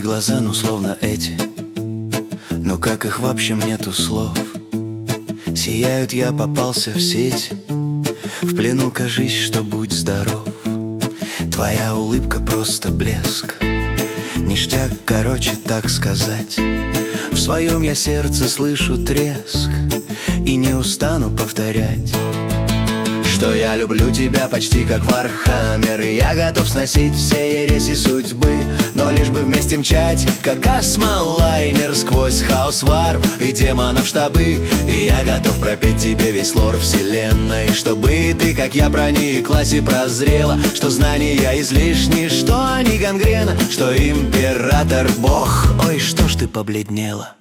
глаза, ну словно эти, но как их вообще нету слов. Сияют, я попался в сеть, в плену, кажись, что будь здоров. Твоя улыбка просто блеск, ништяк, короче, так сказать. В своем я сердце слышу треск и не устану повторять, что я люблю тебя почти как Вархаммер, и я готов сносить все ереси судьбы, но лишь бы вместе мчать, как космолайнер, сквозь хаос, варп и демонов штабы. И я готов пропеть тебе весь лор вселенной, чтобы ты, как я, прониклась и прозрела, что знания излишни, что они гангрена, что император бог. Ой, что ж ты побледнела?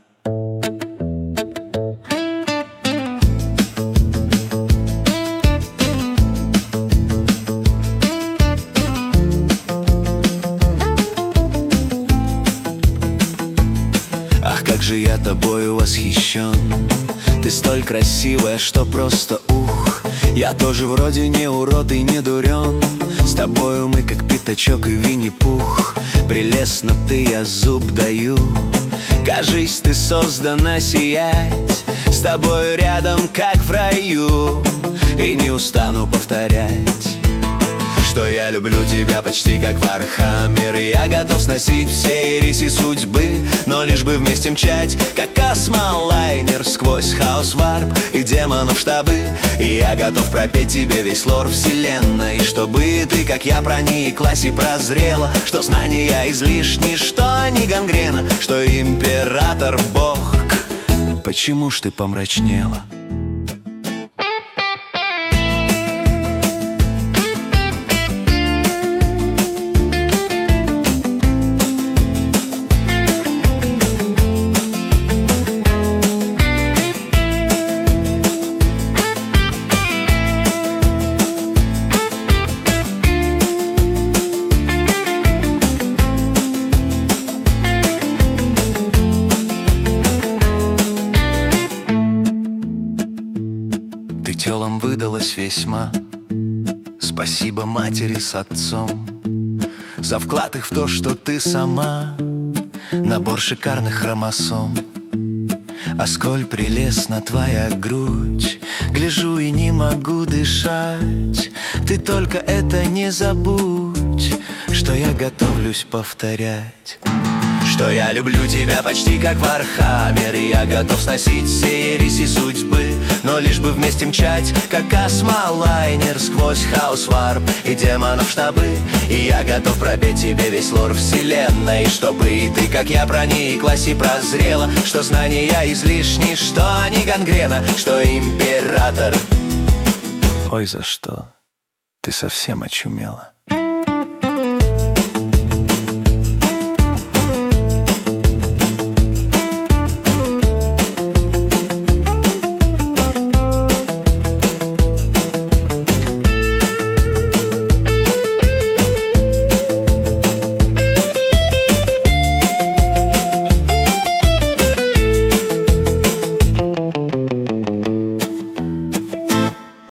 Ах, как же я тобою восхищен, ты столь красивая, что просто ух. Я тоже вроде не урод и не дурен, с тобою мы как Пятачок и Винни-Пух. Прелестно ты, я зуб даю, кажись, ты создана сиять, с тобою рядом, как в раю. И не устану повторять, что я люблю тебя почти как Вархаммер, и я готов сносить все ириси судьбы, но лишь бы вместе мчать, как космолайнер, сквозь хаос, варп и демонов штабы. И я готов пропеть тебе весь лор вселенной, чтобы ты, как я, прониклась и прозрела, что знания излишни, что они гангрена, что император бог. Почему ж ты помрачнела? Ты телом выдалась весьма, спасибо матери с отцом за вклад их в то, что ты сама набор шикарных хромосом. А сколь прелестна твоя грудь, гляжу и не могу дышать. Ты только это не забудь, что я готовлюсь повторять, что я люблю тебя почти как Вархаммер, и я готов сносить все ереси судьбы, но лишь бы вместе мчать, как космолайнер, сквозь хаос, варп и демонов штабы. И я готов пропеть тебе весь лор вселенной, чтобы и ты, как я, прониклась и прозрела, что знания излишни, что они гангрена, что император. Ой, за что? Ты совсем очумела.